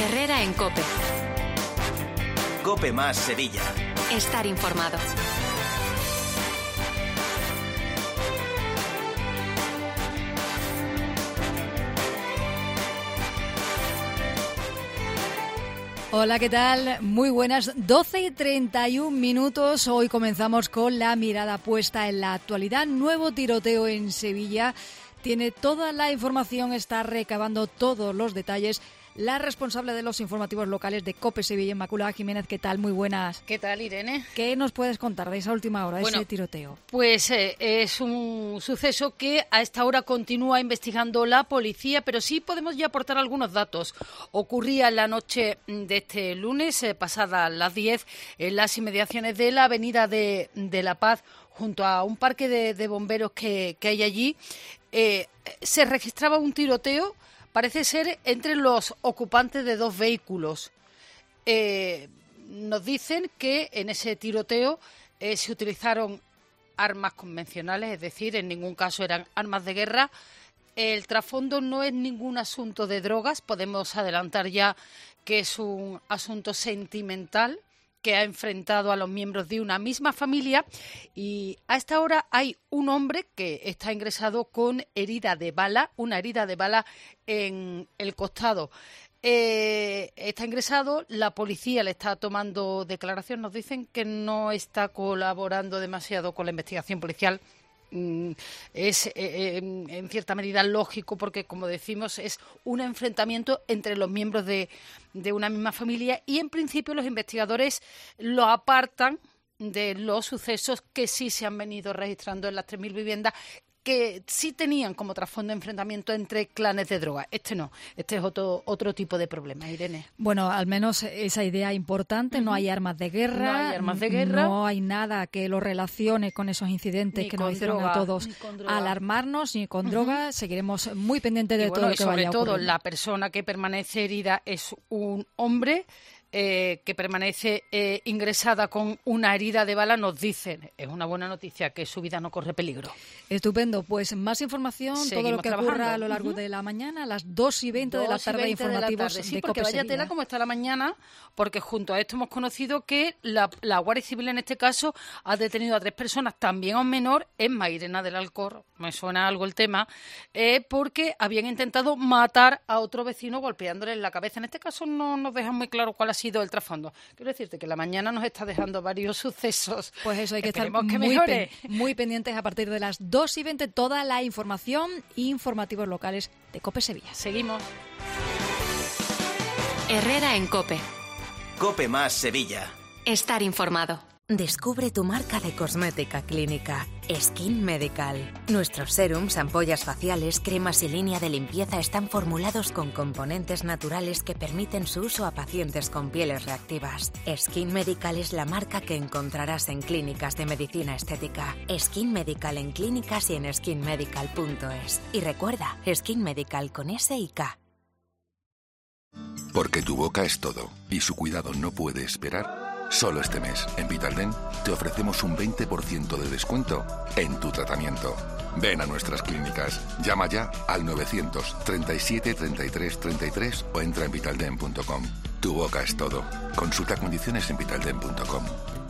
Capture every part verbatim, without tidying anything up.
Herrera en COPE. COPE más Sevilla. Estar informado. Hola, ¿qué tal? Muy buenas, doce y treinta y un minutos. Hoy comenzamos con la mirada puesta en la actualidad. Nuevo tiroteo en Sevilla. Tiene toda la información, está recabando todos los detalles la responsable de los informativos locales de COPE Sevilla, Inmaculada Jiménez. ¿Qué tal? Muy buenas. ¿Qué tal, Irene? ¿Qué nos puedes contar de esa última hora, de bueno, ese tiroteo? Pues eh, es un suceso que a esta hora continúa investigando la policía, pero sí podemos ya aportar algunos datos. Ocurría la noche de este lunes, eh, pasada las diez, en las inmediaciones de la Avenida de, de La Paz, junto a un parque de, de bomberos que, que hay allí. Eh, se registraba un tiroteo, parece ser entre los ocupantes de dos vehículos. Eh, nos dicen que en ese tiroteo eh, se utilizaron armas convencionales, es decir, en ningún caso eran armas de guerra. El trasfondo no es ningún asunto de drogas, podemos adelantar ya que es un asunto sentimental que ha enfrentado a los miembros de una misma familia, y a esta hora hay un hombre que está ingresado con herida de bala, una herida de bala en el costado. Eh, está ingresado, la policía le está tomando declaración, nos dicen que no está colaborando demasiado con la investigación policial. Es eh, en cierta medida lógico porque, como decimos, es un enfrentamiento entre los miembros de, de una misma familia, y en principio los investigadores lo apartan de los sucesos que sí se han venido registrando en las tres mil viviendas, que sí tenían como trasfondo enfrentamiento entre clanes de droga. Este no, este es otro otro tipo de problema, Irene. Bueno, al menos esa idea importante, uh-huh. no hay armas de guerra, no hay armas de guerra, no hay nada que lo relacione con esos incidentes ni que nos hicieron droga, a todos alarmarnos, ni con uh-huh. droga. Seguiremos muy pendientes de y todo bueno, lo que sobre vaya a ocurrir. todo, la persona que permanece herida es un hombre Eh, que permanece eh, ingresada con una herida de bala. Nos dicen, es una buena noticia, que su vida no corre peligro. Estupendo, pues más información, Seguimos todo lo que trabajando. ocurra a lo largo uh-huh. de la mañana, a las dos y veinte de la tarde, informativos de, de, sí, de porque COPE vaya Sevilla. tela como está la mañana, porque junto a esto hemos conocido que la, la Guardia Civil en este caso ha detenido a tres personas, también a un menor, en Mairena del Alcor, me suena algo el tema, eh, porque habían intentado matar a otro vecino golpeándole en la cabeza. En este caso no nos dejan muy claro cuál ha sido el trasfondo. Quiero decirte que la mañana nos está dejando varios sucesos. Pues eso, hay que Esperemos estar que muy, mejore. pen, muy pendientes a partir de las dos y veinte, toda la información e informativos locales de COPE Sevilla. Seguimos. Herrera en COPE. COPE más Sevilla. Estar informado. Descubre tu marca de cosmética clínica, Skin Medical. Nuestros serums, ampollas faciales, cremas y línea de limpieza están formulados con componentes naturales que permiten su uso a pacientes con pieles reactivas. Skin Medical es la marca que encontrarás en clínicas de medicina estética. Skin Medical en clínicas y en skin medical punto es. Y recuerda, Skin Medical con S y K. Porque tu boca es todo y su cuidado no puede esperar. Solo este mes, en Vitaldent, te ofrecemos un veinte por ciento de descuento en tu tratamiento. Ven a nuestras clínicas. Llama ya al novecientos treinta y siete treinta y tres treinta y tres o entra en vitaldent punto com. Tu boca es todo. Consulta condiciones en vitaldent punto com.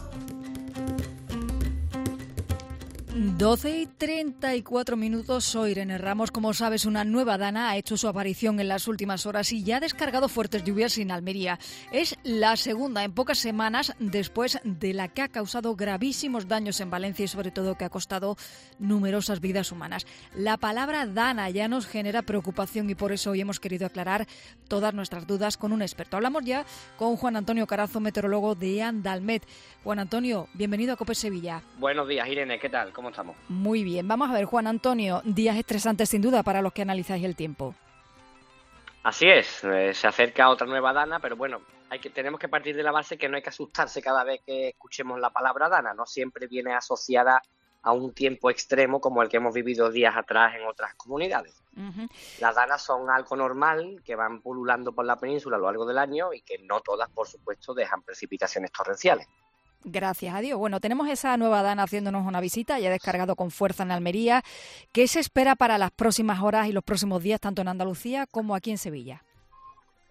doce y treinta y cuatro minutos, soy Irene Ramos. Como sabes, una nueva dana ha hecho su aparición en las últimas horas y ya ha descargado fuertes lluvias en Almería. Es la segunda en pocas semanas después de la que ha causado gravísimos daños en Valencia y sobre todo que ha costado numerosas vidas humanas. La palabra dana ya nos genera preocupación y por eso hoy hemos querido aclarar todas nuestras dudas con un experto. Hablamos ya con Juan Antonio Carazo, meteorólogo de Andalmet. Juan Antonio, bienvenido a COPE Sevilla. Buenos días, Irene, ¿qué tal? ¿Cómo estamos? Muy bien, vamos a ver, Juan Antonio, días estresantes sin duda para los que analizáis el tiempo. Así es, eh, se acerca otra nueva dana, pero bueno, hay que tenemos que partir de la base que no hay que asustarse cada vez que escuchemos la palabra dana, no siempre viene asociada a un tiempo extremo como el que hemos vivido días atrás en otras comunidades. Uh-huh. Las danas son algo normal que van pululando por la península a lo largo del año y que no todas, por supuesto, dejan precipitaciones torrenciales. Gracias a Dios. Bueno, tenemos esa nueva dana haciéndonos una visita, ya ha descargado con fuerza en Almería. ¿Qué se espera para las próximas horas y los próximos días, tanto en Andalucía como aquí en Sevilla?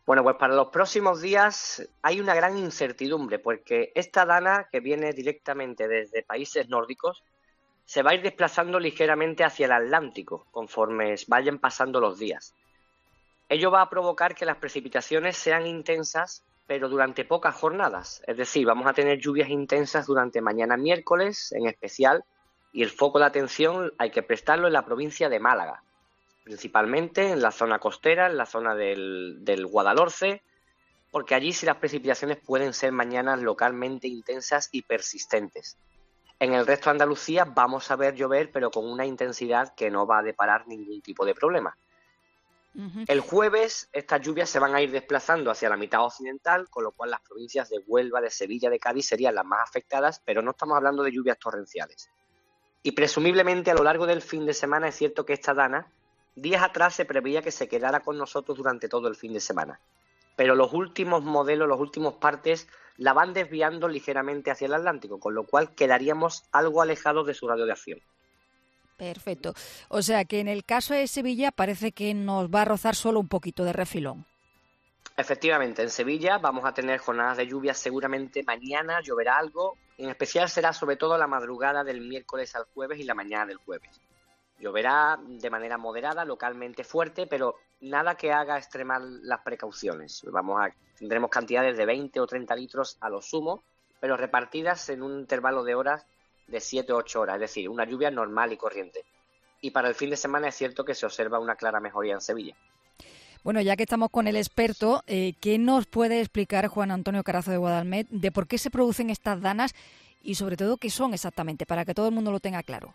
Bueno, pues para los próximos días hay una gran incertidumbre, porque esta dana, que viene directamente desde países nórdicos, se va a ir desplazando ligeramente hacia el Atlántico conforme vayan pasando los días. Ello va a provocar que las precipitaciones sean intensas, pero durante pocas jornadas. Es decir, vamos a tener lluvias intensas durante mañana miércoles, en especial, y el foco de atención hay que prestarlo en la provincia de Málaga, principalmente en la zona costera, en la zona del, del Guadalhorce, porque allí sí las precipitaciones pueden ser mañanas localmente intensas y persistentes. En el resto de Andalucía vamos a ver llover, pero con una intensidad que no va a deparar ningún tipo de problema. Uh-huh. El jueves estas lluvias se van a ir desplazando hacia la mitad occidental, con lo cual las provincias de Huelva, de Sevilla, de Cádiz serían las más afectadas, pero no estamos hablando de lluvias torrenciales. Y presumiblemente a lo largo del fin de semana es cierto que esta dana, días atrás se preveía que se quedara con nosotros durante todo el fin de semana, pero los últimos modelos, los últimos partes la van desviando ligeramente hacia el Atlántico, con lo cual quedaríamos algo alejados de su radio de acción. Perfecto. O sea que en el caso de Sevilla parece que nos va a rozar solo un poquito de refilón. Efectivamente, en Sevilla vamos a tener jornadas de lluvia seguramente mañana, lloverá algo, en especial será sobre todo la madrugada del miércoles al jueves y la mañana del jueves. Lloverá de manera moderada, localmente fuerte, pero nada que haga extremar las precauciones. Vamos a, tendremos cantidades de veinte o treinta litros a lo sumo, pero repartidas en un intervalo de horas de siete u ocho horas, es decir, una lluvia normal y corriente. Y para el fin de semana es cierto que se observa una clara mejoría en Sevilla. Bueno, ya que estamos con el experto, eh, ¿qué nos puede explicar Juan Antonio Carazo de Guadalmet de por qué se producen estas danas y sobre todo qué son exactamente, para que todo el mundo lo tenga claro?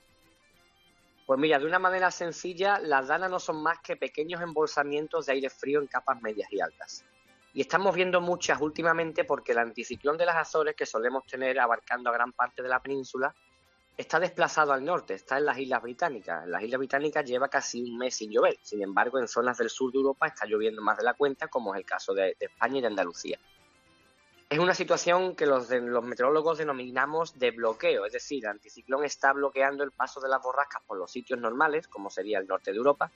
Pues mira, de una manera sencilla, las danas no son más que pequeños embolsamientos de aire frío en capas medias y altas. Y estamos viendo muchas últimamente porque el anticiclón de las Azores, que solemos tener abarcando a gran parte de la península, está desplazado al norte, está en las Islas Británicas. En las Islas Británicas lleva casi un mes sin llover. Sin embargo, en zonas del sur de Europa está lloviendo más de la cuenta, como es el caso de, de España y de Andalucía. Es una situación que los, de, los meteorólogos denominamos de bloqueo, es decir, el anticiclón está bloqueando el paso de las borrascas por los sitios normales, como sería el norte de Europa,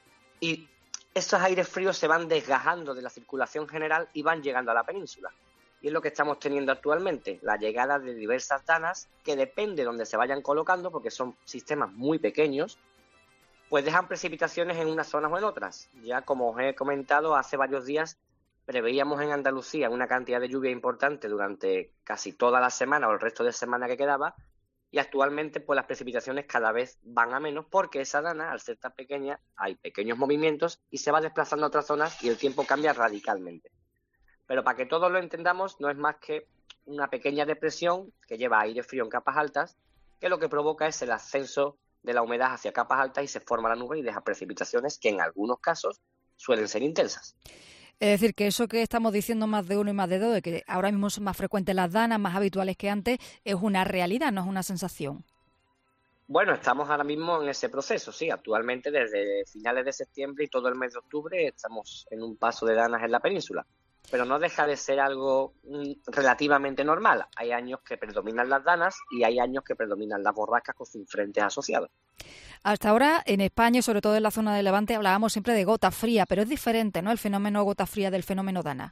y estos aires fríos se van desgajando de la circulación general y van llegando a la península. Y es lo que estamos teniendo actualmente, la llegada de diversas danas que depende de donde se vayan colocando, porque son sistemas muy pequeños, pues dejan precipitaciones en unas zonas o en otras. Ya como os he comentado, hace varios días preveíamos en Andalucía una cantidad de lluvia importante durante casi toda la semana o el resto de semana que quedaba, y actualmente pues las precipitaciones cada vez van a menos porque esa dana, al ser tan pequeña, hay pequeños movimientos y se va desplazando a otras zonas y el tiempo cambia radicalmente. Pero para que todos lo entendamos, no es más que una pequeña depresión que lleva aire frío en capas altas, que lo que provoca es el ascenso de la humedad hacia capas altas y se forma la nube y deja precipitaciones que en algunos casos suelen ser intensas. Es decir, que eso que estamos diciendo más de uno y más de dos, de que ahora mismo son más frecuentes las danas, más habituales que antes, es una realidad, no es una sensación. Bueno, estamos ahora mismo en ese proceso, sí. Actualmente, desde finales de septiembre y todo el mes de octubre, estamos en un paso de danas en la península. Pero no deja de ser algo relativamente normal. Hay años que predominan las danas y hay años que predominan las borrascas con sus frentes asociados. Hasta ahora, en España, y sobre todo en la zona de Levante, hablábamos siempre de gota fría, pero es diferente, ¿no?, el fenómeno gota fría del fenómeno dana.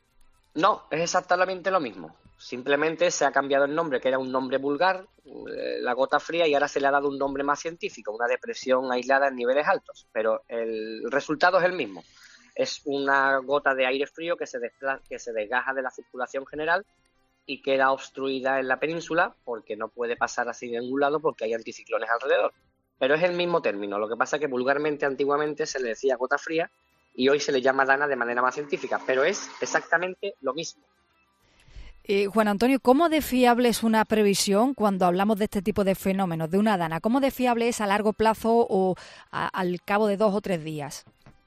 No, es exactamente lo mismo. Simplemente se ha cambiado el nombre, que era un nombre vulgar, la gota fría, y ahora se le ha dado un nombre más científico, una depresión aislada en niveles altos. Pero el resultado es el mismo. Es una gota de aire frío que se, despla- que se desgaja de la circulación general y queda obstruida en la península porque no puede pasar así de ningún lado porque hay anticiclones alrededor. Pero es el mismo término. Lo que pasa es que vulgarmente, antiguamente, se le decía gota fría y hoy se le llama dana de manera más científica, pero es exactamente lo mismo. Eh, Juan Antonio, ¿cómo de fiable es una previsión cuando hablamos de este tipo de fenómenos, de una dana? ¿Cómo de fiable es a largo plazo o a, al cabo de dos o tres días?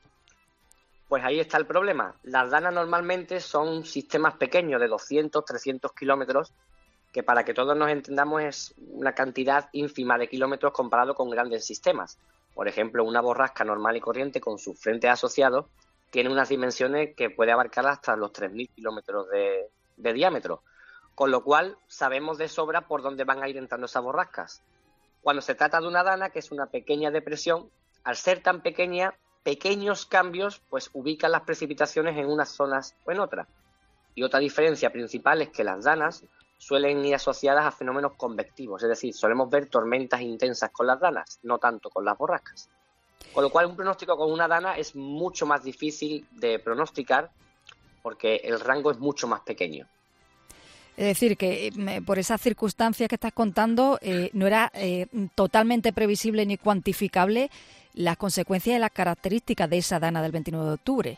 Pues ahí está el problema. Las danas normalmente son sistemas pequeños de doscientos, trescientos kilómetros, que para que todos nos entendamos es una cantidad ínfima de kilómetros comparado con grandes sistemas. Por ejemplo, una borrasca normal y corriente con sus frentes asociados tiene unas dimensiones que puede abarcar hasta los tres mil kilómetros de, de diámetro, con lo cual sabemos de sobra por dónde van a ir entrando esas borrascas. Cuando se trata de una dana, que es una pequeña depresión, al ser tan pequeña, pequeños cambios pues ubican las precipitaciones en unas zonas o en otras. Y otra diferencia principal es que las danas suelen ir asociadas a fenómenos convectivos, es decir, solemos ver tormentas intensas con las danas, no tanto con las borrascas. Con lo cual, un pronóstico con una dana es mucho más difícil de pronosticar porque el rango es mucho más pequeño. Es decir, que eh, por esas circunstancias que estás contando, eh, no era eh, totalmente previsible ni cuantificable las consecuencias y las características de esa dana del veintinueve de octubre.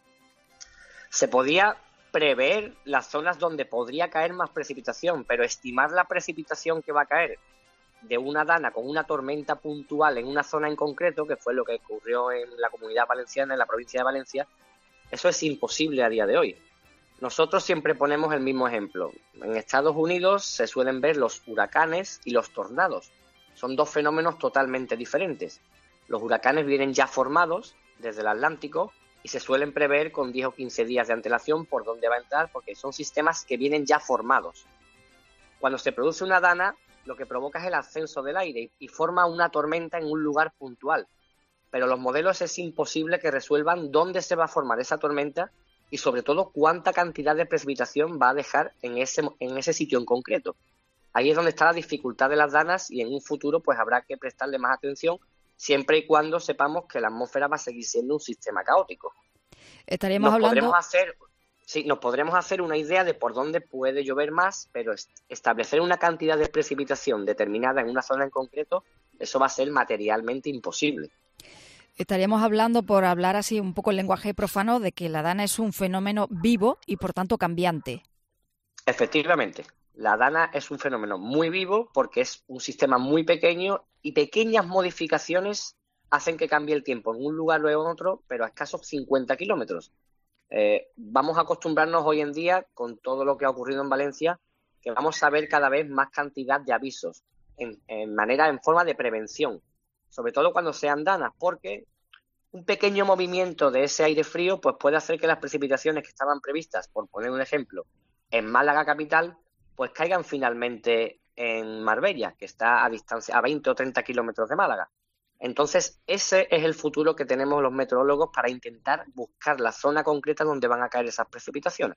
Se podía prever las zonas donde podría caer más precipitación, pero estimar la precipitación que va a caer de una dana con una tormenta puntual en una zona en concreto, que fue lo que ocurrió en la Comunidad Valenciana, en la provincia de Valencia, eso es imposible a día de hoy. Nosotros siempre ponemos el mismo ejemplo. En Estados Unidos se suelen ver los huracanes y los tornados. Son dos fenómenos totalmente diferentes. Los huracanes vienen ya formados desde el Atlántico y se suelen prever con diez o quince días de antelación por dónde va a entrar, porque son sistemas que vienen ya formados. Cuando se produce una dana, lo que provoca es el ascenso del aire y forma una tormenta en un lugar puntual. Pero los modelos es imposible que resuelvan dónde se va a formar esa tormenta y sobre todo cuánta cantidad de precipitación va a dejar en ese, en ese sitio en concreto. Ahí es donde está la dificultad de las danas y en un futuro pues habrá que prestarle más atención siempre y cuando sepamos que la atmósfera va a seguir siendo un sistema caótico. Estaríamos nos hablando... podremos hacer, sí, nos podremos hacer una idea de por dónde puede llover más, pero establecer una cantidad de precipitación determinada en una zona en concreto, eso va a ser materialmente imposible. Estaríamos hablando, por hablar así un poco el lenguaje profano, de que la dana es un fenómeno vivo y por tanto cambiante. Efectivamente, la dana es un fenómeno muy vivo porque es un sistema muy pequeño y pequeñas modificaciones hacen que cambie el tiempo en un lugar o en otro, pero a escasos cincuenta kilómetros. Eh, vamos a acostumbrarnos hoy en día, con todo lo que ha ocurrido en Valencia, que vamos a ver cada vez más cantidad de avisos en, en manera, en forma de prevención, sobre todo cuando sean danas, porque un pequeño movimiento de ese aire frío pues puede hacer que las precipitaciones que estaban previstas, por poner un ejemplo, en Málaga capital, pues caigan finalmente en Marbella, que está a distancia a veinte o treinta kilómetros de Málaga. Entonces, ese es el futuro que tenemos los meteorólogos para intentar buscar la zona concreta donde van a caer esas precipitaciones.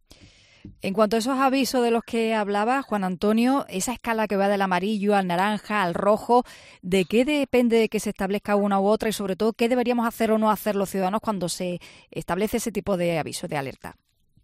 En cuanto a esos avisos de los que hablaba Juan Antonio, esa escala que va del amarillo al naranja, al rojo, ¿de qué depende de que se establezca una u otra y sobre todo qué deberíamos hacer o no hacer los ciudadanos cuando se establece ese tipo de aviso, de alerta?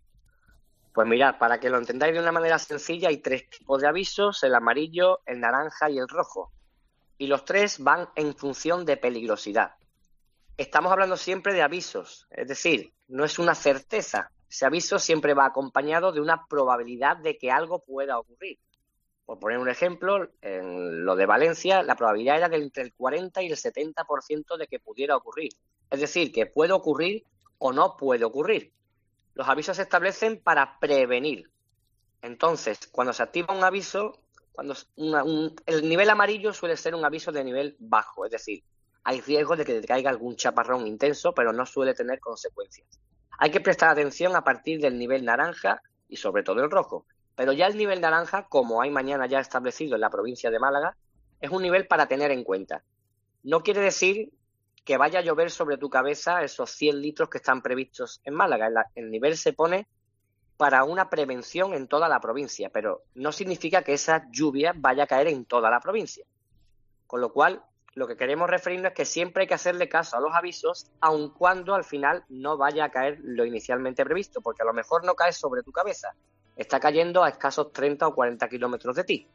Pues mirad, para que lo entendáis de una manera sencilla, hay tres tipos de avisos, el amarillo, el naranja y el rojo. Y los tres van en función de peligrosidad. Estamos hablando siempre de avisos, es decir, no es una certeza. Ese aviso siempre va acompañado de una probabilidad de que algo pueda ocurrir. Por poner un ejemplo, en lo de Valencia, la probabilidad era de entre el cuarenta y el setenta por ciento de que pudiera ocurrir. Es decir, que puede ocurrir o no puede ocurrir. Los avisos se establecen para prevenir. Entonces, cuando se activa un aviso, cuando una, un, el nivel amarillo suele ser un aviso de nivel bajo, es decir, hay riesgo de que te caiga algún chaparrón intenso, pero no suele tener consecuencias. Hay que prestar atención a partir del nivel naranja y sobre todo el rojo. Pero ya el nivel naranja, como hay mañana ya establecido en la provincia de Málaga, es un nivel para tener en cuenta. No quiere decir que vaya a llover sobre tu cabeza esos cien litros que están previstos en Málaga. El nivel se pone para una prevención en toda la provincia, pero no significa que esa lluvia vaya a caer en toda la provincia. Con lo cual, lo que queremos referirnos es que siempre hay que hacerle caso a los avisos, aun cuando al final no vaya a caer lo inicialmente previsto, porque a lo mejor no cae sobre tu cabeza, está cayendo a escasos treinta o cuarenta kilómetros de ti.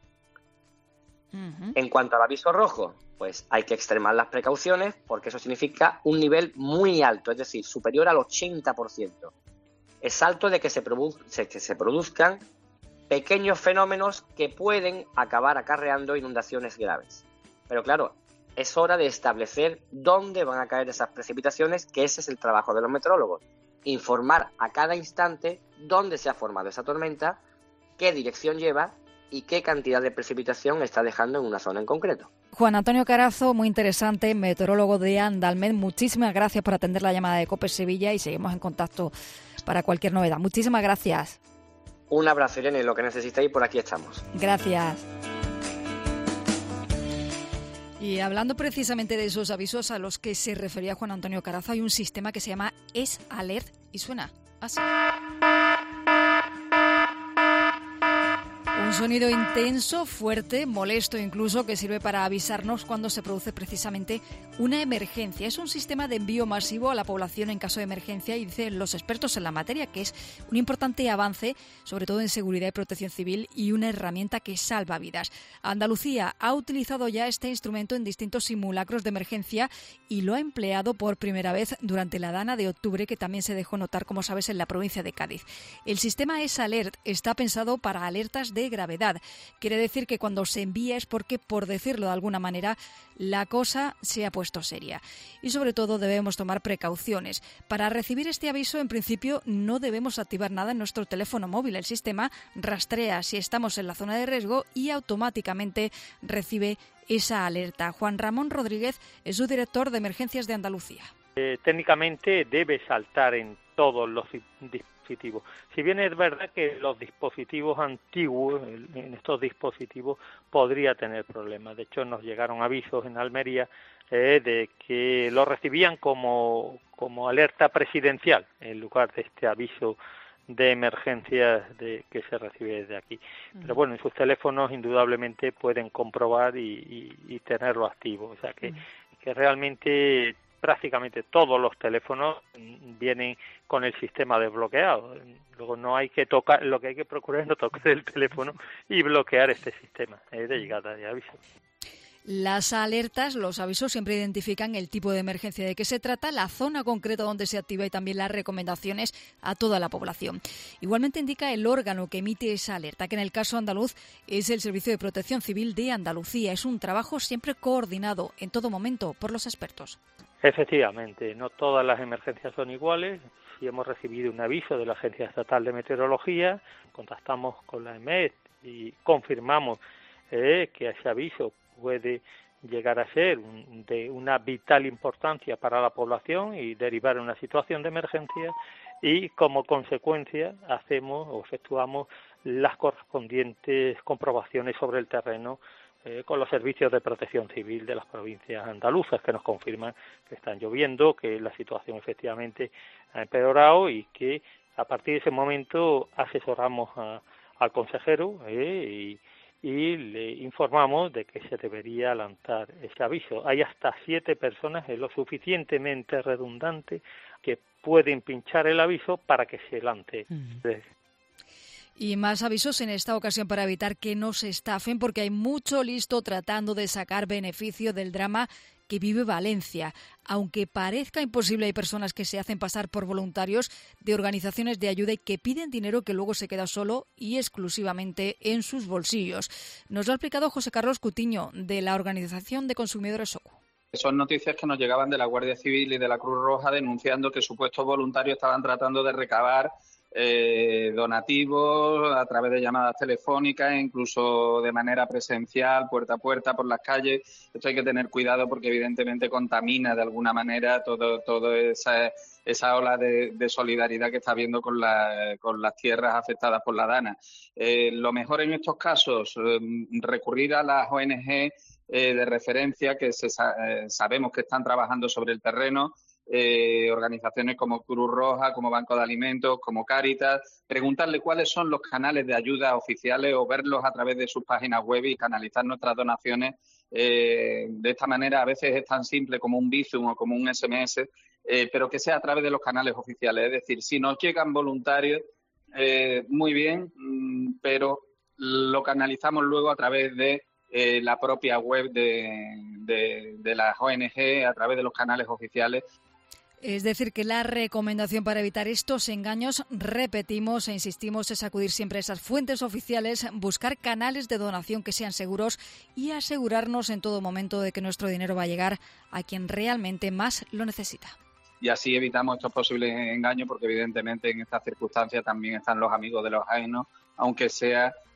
Uh-huh. En cuanto al aviso rojo, pues hay que extremar las precauciones, porque eso significa un nivel muy alto, es decir, superior al ochenta por ciento. Es alto de que se, produ- que se produzcan pequeños fenómenos que pueden acabar acarreando inundaciones graves. Pero claro, es hora de establecer dónde van a caer esas precipitaciones, que ese es el trabajo de los meteorólogos. Informar a cada instante dónde se ha formado esa tormenta, qué dirección lleva y qué cantidad de precipitación está dejando en una zona en concreto. Juan Antonio Carazo, muy interesante, meteorólogo de Andalmed. Muchísimas gracias por atender la llamada de COPE Sevilla y seguimos en contacto para cualquier novedad. Muchísimas gracias. Un abrazo, Irene, lo que necesitéis, por aquí estamos. Gracias. Y hablando precisamente de esos avisos a los que se refería Juan Antonio Carazo, hay un sistema que se llama S-Alert y suena así. Un sonido intenso, fuerte, molesto incluso, que sirve para avisarnos cuando se produce precisamente una emergencia. Es un sistema de envío masivo a la población en caso de emergencia y dicen los expertos en la materia que es un importante avance, sobre todo en seguridad y protección civil, y una herramienta que salva vidas. Andalucía ha utilizado ya este instrumento en distintos simulacros de emergencia y lo ha empleado por primera vez durante la Dana de octubre, que también se dejó notar, como sabes, en la provincia de Cádiz. El sistema S-Alert está pensado para alertas de gravedad. Quiere decir que cuando se envía es porque, por decirlo de alguna manera, la cosa se ha puesto seria. Y sobre todo debemos tomar precauciones. Para recibir este aviso, en principio, no debemos activar nada en nuestro teléfono móvil. El sistema rastrea si estamos en la zona de riesgo y automáticamente recibe esa alerta. Juan Ramón Rodríguez es su director de Emergencias de Andalucía. Eh, técnicamente debe saltar en todos los dispositivos. Si bien es verdad que los dispositivos antiguos, en estos dispositivos, podría tener problemas. De hecho, nos llegaron avisos en Almería eh, de que lo recibían como, como alerta presidencial, en lugar de este aviso de emergencias de, que se recibe desde aquí. Pero bueno, en sus teléfonos indudablemente pueden comprobar y, y, y tenerlo activo. O sea que, que realmente prácticamente todos los teléfonos vienen con el sistema desbloqueado. Luego no hay que tocar, lo que hay que procurar es no tocar el teléfono y bloquear este sistema eh, de llegada de aviso. Las alertas, los avisos siempre identifican el tipo de emergencia de que se trata, la zona concreta donde se activa y también las recomendaciones a toda la población. Igualmente indica el órgano que emite esa alerta, que en el caso andaluz es el Servicio de Protección Civil de Andalucía. Es un trabajo siempre coordinado en todo momento por los expertos. Efectivamente, no todas las emergencias son iguales. Si hemos recibido un aviso de la Agencia Estatal de Meteorología, contactamos con la E M E T y confirmamos eh, que ese aviso puede llegar a ser un, de una vital importancia para la población y derivar en una situación de emergencia, y como consecuencia hacemos o efectuamos las correspondientes comprobaciones sobre el terreno eh, con los servicios de protección civil de las provincias andaluzas, que nos confirman que están lloviendo, que la situación efectivamente ha empeorado y que a partir de ese momento asesoramos a, al consejero eh, y y le informamos de que se debería lanzar ese aviso. Hay hasta siete personas, es lo suficientemente redundante, que pueden pinchar el aviso para que se lance. Uh-huh. Y más avisos en esta ocasión para evitar que nos estafen, porque hay mucho listo tratando de sacar beneficio del drama que vive Valencia. Aunque parezca imposible, hay personas que se hacen pasar por voluntarios de organizaciones de ayuda y que piden dinero que luego se queda solo y exclusivamente en sus bolsillos. Nos lo ha explicado José Carlos Cutiño, de la Organización de Consumidores SOCU. Son noticias que nos llegaban de la Guardia Civil y de la Cruz Roja denunciando que supuestos voluntarios estaban tratando de recabar Eh, donativos a través de llamadas telefónicas, incluso de manera presencial, puerta a puerta, por las calles. Esto hay que tener cuidado porque evidentemente contamina de alguna manera todo, todo esa, esa ola de, de solidaridad que está habiendo con, la, con las tierras afectadas por la Dana. Eh, lo mejor en estos casos, eh, recurrir a las O N G eh, de referencia que se, eh, sabemos que están trabajando sobre el terreno. Eh, organizaciones como Cruz Roja, como Banco de Alimentos, como Cáritas, preguntarle cuáles son los canales de ayuda oficiales o verlos a través de sus páginas web y canalizar nuestras donaciones. Eh, de esta manera a veces es tan simple como un Bizum o como un S M S, eh, pero que sea a través de los canales oficiales. Es decir, si nos llegan voluntarios, eh, muy bien, mmm, pero lo canalizamos luego a través de eh, la propia web de, de, de las O N G, a través de los canales oficiales. Es decir, que la recomendación para evitar estos engaños, repetimos e insistimos, es acudir siempre a esas fuentes oficiales, buscar canales de donación que sean seguros y asegurarnos en todo momento de que nuestro dinero va a llegar a quien realmente más lo necesita. Y así evitamos estos posibles engaños, porque evidentemente en estas circunstancias también están los amigos de los ajenos, aunque sea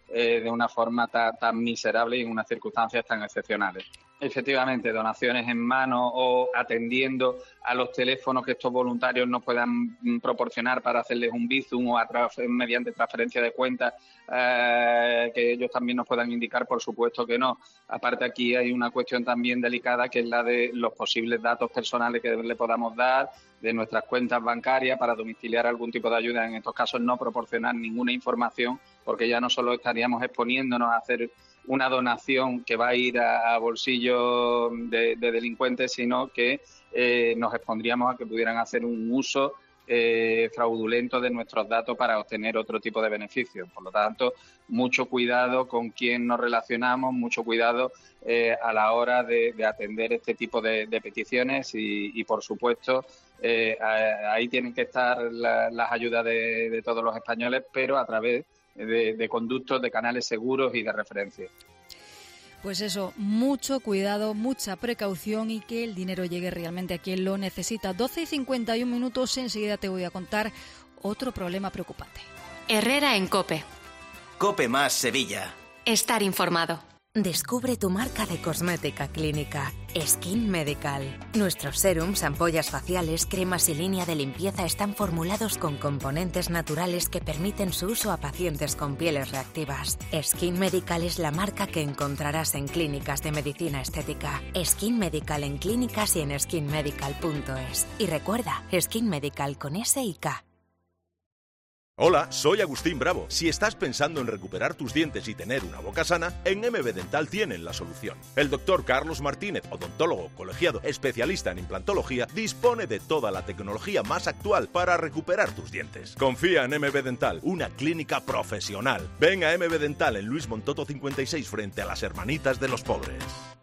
eh, de una forma ta, tan miserable y en unas circunstancias tan excepcionales. Efectivamente, donaciones en mano o atendiendo a los teléfonos que estos voluntarios nos puedan proporcionar para hacerles un bizum o a tra- mediante transferencia de cuentas, eh, que ellos también nos puedan indicar, por supuesto que no. Aparte, aquí hay una cuestión también delicada, que es la de los posibles datos personales que le podamos dar, de nuestras cuentas bancarias para domiciliar algún tipo de ayuda. En estos casos no proporcionar ninguna información, porque ya no solo estaríamos exponiéndonos a hacer una donación que va a ir a, a bolsillo de, de delincuentes, sino que eh, nos expondríamos a que pudieran hacer un uso eh, fraudulento de nuestros datos para obtener otro tipo de beneficios. Por lo tanto, mucho cuidado con quién nos relacionamos, mucho cuidado eh, a la hora de, de atender este tipo de, de peticiones y, y, por supuesto, eh, ahí tienen que estar la, las ayudas de, de todos los españoles, pero a través De, de conductos, de canales seguros y de referencia. Pues eso, mucho cuidado, mucha precaución y que el dinero llegue realmente a quien lo necesita. doce y cincuenta y un minutos, enseguida te voy a contar otro problema preocupante. Herrera en COPE. COPE más Sevilla. Estar informado. Descubre tu marca de cosmética clínica, Skin Medical. Nuestros serums, ampollas faciales, cremas y línea de limpieza están formulados con componentes naturales que permiten su uso a pacientes con pieles reactivas. Skin Medical es la marca que encontrarás en clínicas de medicina estética. Skin Medical en clínicas y en skin medical punto es. Y recuerda, Skin Medical con S y K. Hola, soy Agustín Bravo. Si estás pensando en recuperar tus dientes y tener una boca sana, en M B Dental tienen la solución. El doctor Carlos Martínez, odontólogo colegiado especialista en implantología, dispone de toda la tecnología más actual para recuperar tus dientes. Confía en M B Dental, una clínica profesional. Ven a M B Dental en Luis Montoto cincuenta y seis frente a las Hermanitas de los Pobres.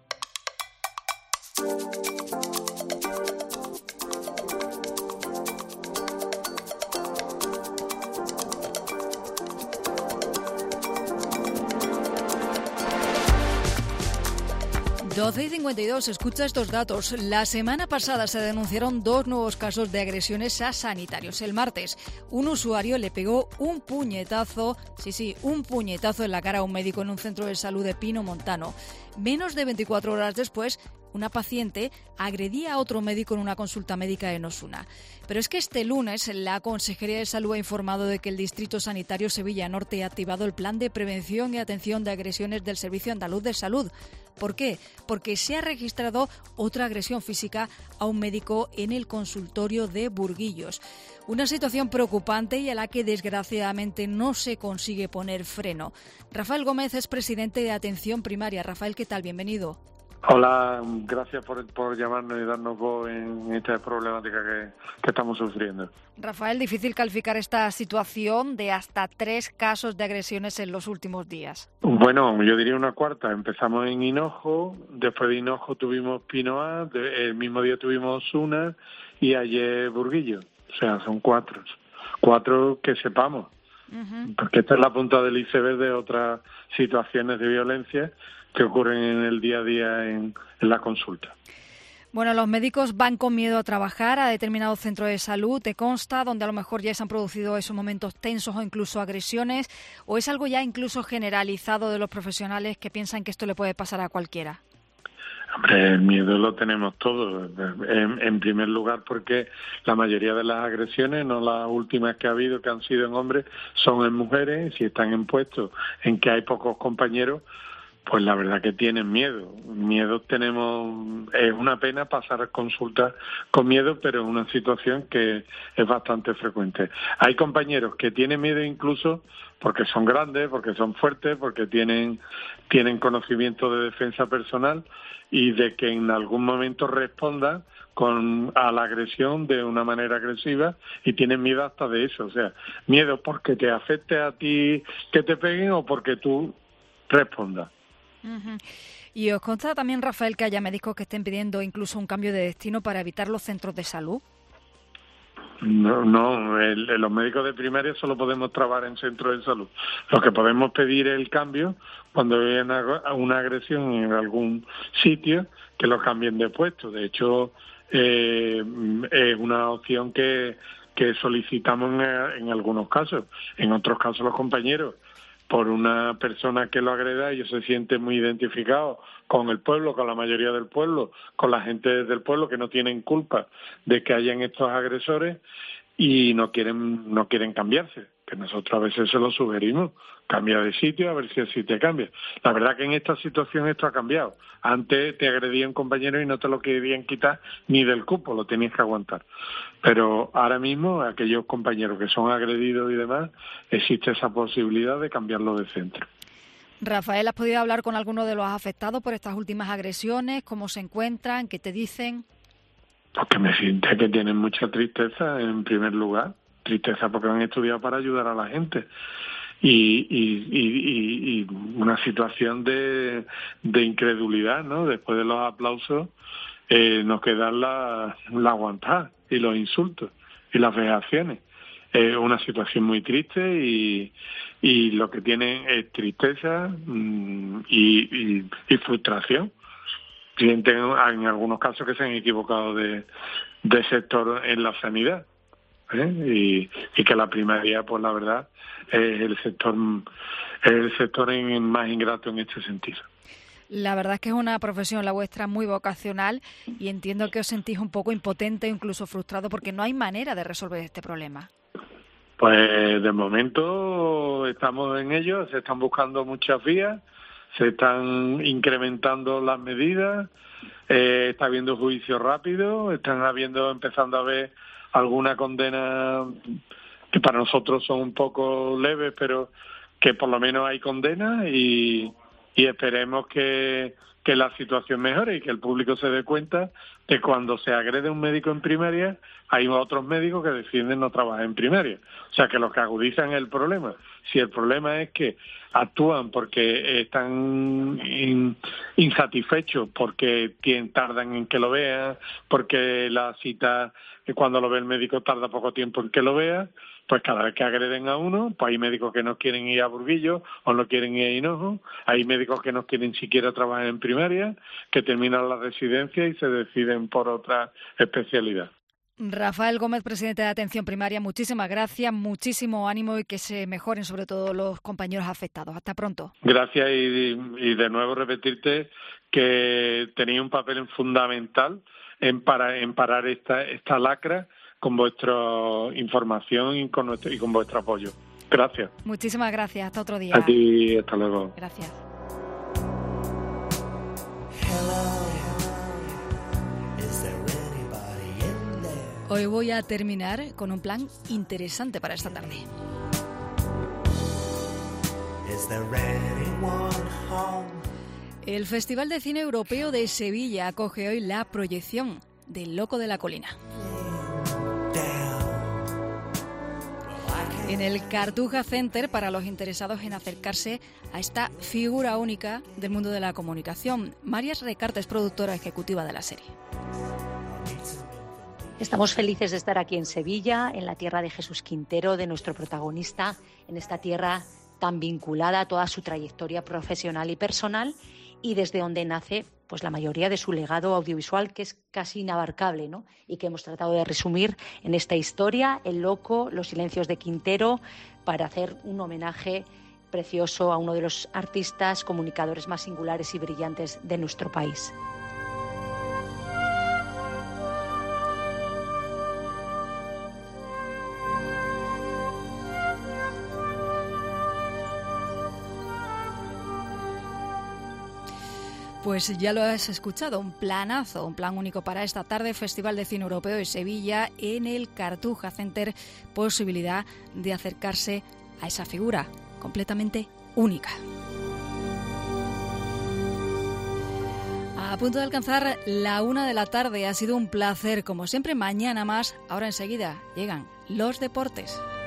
doce y cincuenta y dos, escucha estos datos. La semana pasada se denunciaron dos nuevos casos de agresiones a sanitarios. El martes, un usuario le pegó un puñetazo, sí, sí, un puñetazo en la cara a un médico en un centro de salud de Pino Montano. Menos de veinticuatro horas después, una paciente agredía a otro médico en una consulta médica en Osuna. Pero es que este lunes la Consejería de Salud ha informado de que el Distrito Sanitario Sevilla Norte ha activado el Plan de Prevención y Atención de Agresiones del Servicio Andaluz de Salud. ¿Por qué? Porque se ha registrado otra agresión física a un médico en el consultorio de Burguillos. Una situación preocupante y a la que desgraciadamente no se consigue poner freno. Rafael Gómez es presidente de Atención Primaria. Rafael, ¿qué tal? Bienvenido. Hola, gracias por, por llamarnos y darnos voz en esta problemática que, que estamos sufriendo. Rafael, difícil calificar esta situación de hasta tres casos de agresiones en los últimos días. Bueno, yo diría una cuarta. Empezamos en Hinojo, después de Hinojo tuvimos Pinoa, el mismo día tuvimos Osuna y ayer Burguillo. O sea, son cuatro. Cuatro que sepamos. Uh-huh. Porque esta es la punta del iceberg de otras situaciones de violencia que ocurren en el día a día en, en la consulta. Bueno, los médicos van con miedo a trabajar a determinados centros de salud, ¿te consta? Donde a lo mejor ya se han producido esos momentos tensos o incluso agresiones, ¿o es algo ya incluso generalizado de los profesionales que piensan que esto le puede pasar a cualquiera? Hombre, el miedo lo tenemos todos. En, en primer lugar, porque la mayoría de las agresiones, no las últimas que ha habido, que han sido en hombres, son en mujeres. Si están en puestos en que hay pocos compañeros, pues la verdad que tienen miedo. Miedo tenemos, es una pena pasar consultas con miedo, pero es una situación que es bastante frecuente. Hay compañeros que tienen miedo incluso porque son grandes, porque son fuertes, porque tienen, tienen conocimiento de defensa personal y de que en algún momento respondan con a la agresión de una manera agresiva y tienen miedo hasta de eso. O sea, miedo porque te afecte a ti que te peguen o porque tú respondas. Uh-huh. ¿Y os consta también, Rafael, que haya médicos que estén pidiendo incluso un cambio de destino para evitar los centros de salud? No, no, el, los médicos de primaria solo podemos trabajar en centros de salud. Lo que podemos pedir es el cambio cuando hay una, una agresión en algún sitio, que lo cambien de puesto. De hecho, eh, es una opción que, que solicitamos en, en algunos casos. En otros casos los compañeros por una persona que lo agreda, ellos se sienten muy identificados con el pueblo, con la mayoría del pueblo, con la gente del pueblo que no tienen culpa de que hayan estos agresores y no quieren no quieren cambiarse, que nosotros a veces se lo sugerimos, cambia de sitio a ver si así te cambia. La verdad que en esta situación esto ha cambiado. Antes te agredía un compañero y no te lo querían quitar ni del cupo, lo tenías que aguantar. Pero ahora mismo aquellos compañeros que son agredidos y demás, existe esa posibilidad de cambiarlo de centro. Rafael, ¿has podido hablar con alguno de los afectados por estas últimas agresiones? ¿Cómo se encuentran? ¿Qué te dicen? Porque me siente que tienen mucha tristeza, en primer lugar. Tristeza porque han estudiado para ayudar a la gente. Y, y, y, y una situación de, de incredulidad, ¿no? Después de los aplausos eh, nos quedan la, la aguantar y los insultos y las vejaciones. Es una situación muy triste y, y lo que tienen es tristeza mmm, y, y, y frustración. Sienten en algunos casos que se han equivocado de, de sector en la sanidad. ¿eh? Y, y que la primaria, pues la verdad, es el sector es el sector en, más ingrato en este sentido. La verdad es que es una profesión, la vuestra, muy vocacional, y entiendo que os sentís un poco impotente, incluso frustrado, porque no hay manera de resolver este problema. Pues de momento estamos en ello, se están buscando muchas vías, se están incrementando las medidas, eh, está habiendo juicios rápidos, están habiendo, empezando a haber alguna condena que para nosotros son un poco leves, pero que por lo menos hay condena y, y esperemos que, que la situación mejore y que el público se dé cuenta que cuando se agrede a un médico en primaria hay otros médicos que deciden no trabajar en primaria. O sea, que los que agudizan el problema. Si el problema es que actúan porque están in, insatisfechos, porque tienen, tardan en que lo vean, porque la cita, cuando lo ve el médico, tarda poco tiempo en que lo vea, pues cada vez que agreden a uno, pues hay médicos que no quieren ir a Burguillo o no quieren ir a Hinojo, hay médicos que no quieren siquiera trabajar en primaria, que terminan la residencia y se deciden por otra especialidad. Rafael Gómez, presidente de Atención Primaria, muchísimas gracias, muchísimo ánimo y que se mejoren sobre todo los compañeros afectados. Hasta pronto. Gracias y, y de nuevo repetirte que tenéis un papel fundamental en, para, en parar esta, esta lacra con vuestra información y con, nuestro, y con vuestro apoyo. Gracias. Muchísimas gracias. Hasta otro día. A ti, hasta luego. Gracias. Hoy voy a terminar con un plan interesante para esta tarde. El Festival de Cine Europeo de Sevilla acoge hoy la proyección del Loco de la Colina. En el Cartuja Center, para los interesados en acercarse a esta figura única del mundo de la comunicación. Marias Recarte es productora ejecutiva de la serie. Estamos felices de estar aquí en Sevilla, en la tierra de Jesús Quintero, de nuestro protagonista, en esta tierra tan vinculada a toda su trayectoria profesional y personal y desde donde nace pues la mayoría de su legado audiovisual, que es casi inabarcable, ¿no? Y que hemos tratado de resumir en esta historia, El Loco, Los silencios de Quintero, para hacer un homenaje precioso a uno de los artistas comunicadores más singulares y brillantes de nuestro país. Pues ya lo has escuchado, un planazo, un plan único para esta tarde, Festival de Cine Europeo de Sevilla en el Cartuja Center, posibilidad de acercarse a esa figura completamente única. A punto de alcanzar la una de la tarde, ha sido un placer, como siempre, mañana más, ahora enseguida llegan los deportes.